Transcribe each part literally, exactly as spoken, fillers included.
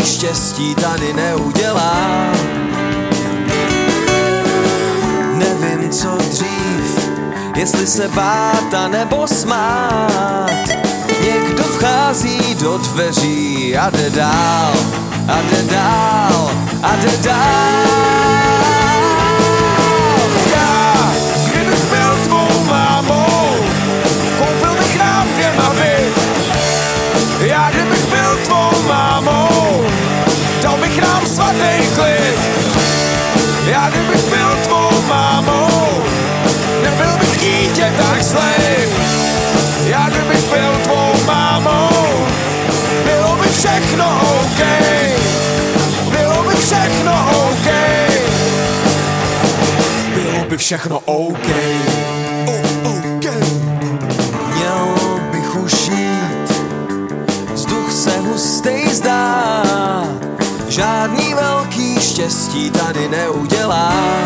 štěstí tady neudělám. Nevím, co dřív, jestli se bát a nebo smát. Někdo vchází do dveří a jde dál, a jde dál, a jde dál. Já, kdybych byl tvou mámou, koupil bych nám dvěma byt. Já, kdybych byl tvou mámou, dal bych nám svatý klid. Já, kdybych byl tvou mámou, nebyl bych dítě tak zlej. Já, kdybych byl tvou mámou, bylo by všechno OK. Bylo by všechno OK. Bylo by všechno OK. Oh, OK. Měl bych už jít, vzduch se hustej zdá. Žádný velký štěstí tady neudělám.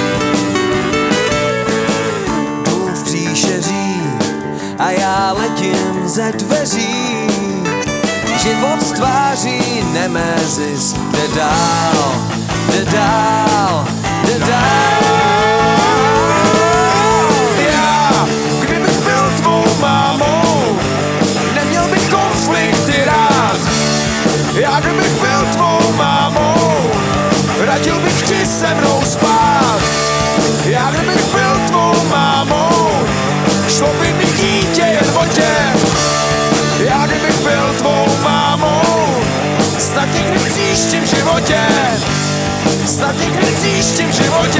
Jdu v příšeří a já letím ze dveří. Život z tváří Nemezis jde dál, jde dál, jde dál. Já, kdybych byl tvou mámou, neměl bych konflikty rád. Já, kdybych byl tvou mámou, radil bych ti se mnou spát. Já, kdybych byl tvou mámou, šlo by mi dítě jen o tě. Já, kdybych byl tvou mámou, snad někdy v příštím životě, snad někdy v příštím životě,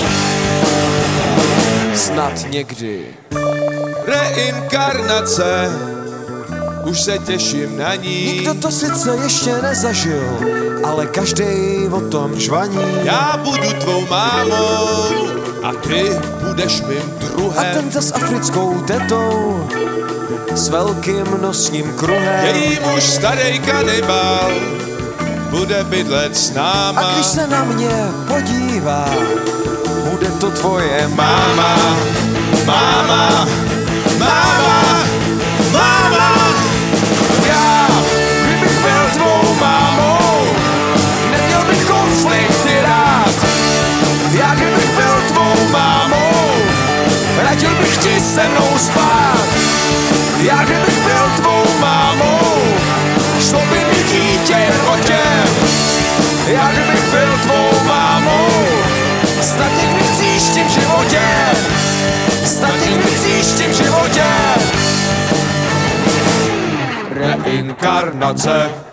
snad někdy. Reinkarnace, už se těším na ní. Nikdo to sice ještě nezažil, ale každej o tom žvaní. Já budu tvou mámou a ty budeš mým druhem. A tento s africkou tetou, s velkým nosním kruhem. Její muž starý kanibal bude bydlet s náma. A když se na mě podívá, bude to tvoje máma, máma, máma, máma. Já, kdybych byl tvou mámou, neměl bych konflikty rád. Já, kdybych byl tvou mámou, radil bych ti se mnou spát. Já, kdybych byl tvou mámou, šlo by mi dítě jen o tě. Já, kdybych byl tvou mámou, snad někdy v příštím životě, snad někdy v příštím životě. Reinkarnace.